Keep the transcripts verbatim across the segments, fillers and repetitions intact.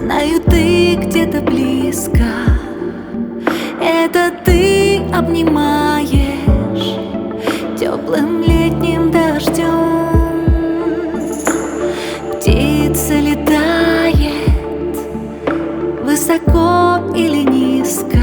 Знаю, ты где-то близко. Это ты обнимаешь теплым летним дождем. Птица летает высоко или низко.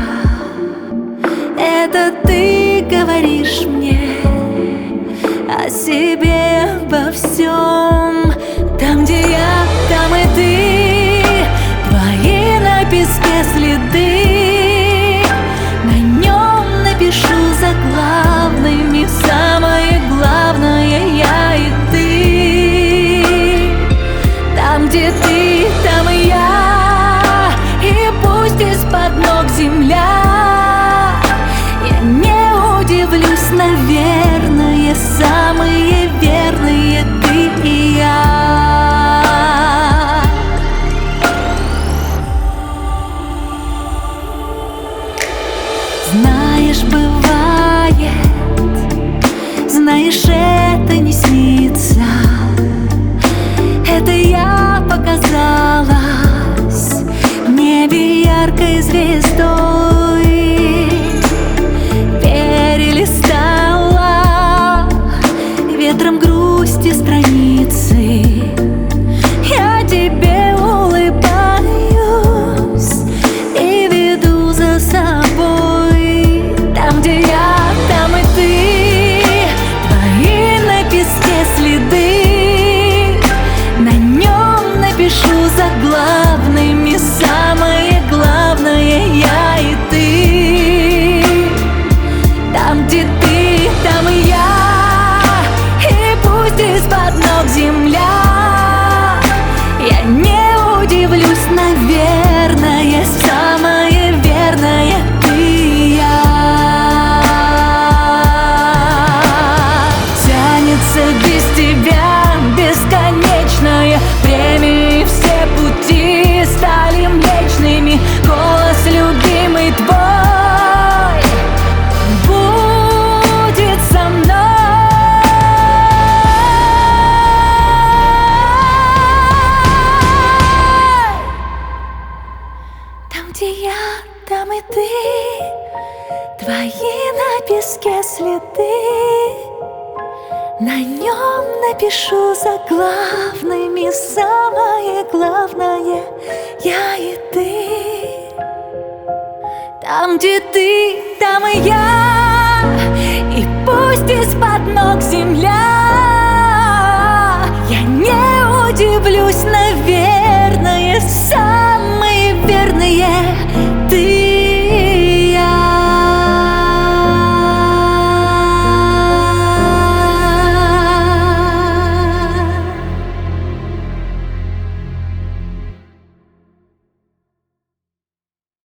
Это ты говоришь мне о себе, обо всем. Там, где я, там и ты. Твои на песке следы. На нем напишу заглавными самое главное: я и ты. Там, где ты, там и я. И пусть из-под ног земля. Я не удивлюсь, наверное, самые верные ты и я. Знаешь, бывает, знаешь, это не снится. Это я показалась в небе яркой звездой. Перелистала ветром грусти страницы. Я тебе улыбаюсь и веду за собой. Там, где я, там и ты. Твои на песке следы. На нем напишу заглавными самое главное: я и ты. Там, где ты, там и я. И пусть из-под ног земля. Я не удивлюсь, наверное, самое верное ты и я. Тянется без тебя бесконечное время, и все пути стали млечными. Голос любимый твой будет со мной. Там, где я, там и ты. Твои на песке следы. На нем напишу заглавными самое главное: я и ты. Там, где ты, там и я. И пусть из-под ног земля. Я не удивлюсь, наверное, сам.